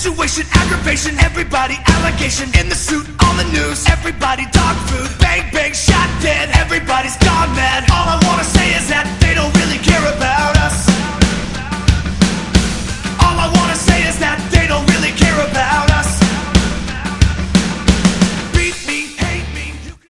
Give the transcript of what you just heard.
situation, aggravation, everybody allegation in the suit, on the news, everybody dog food.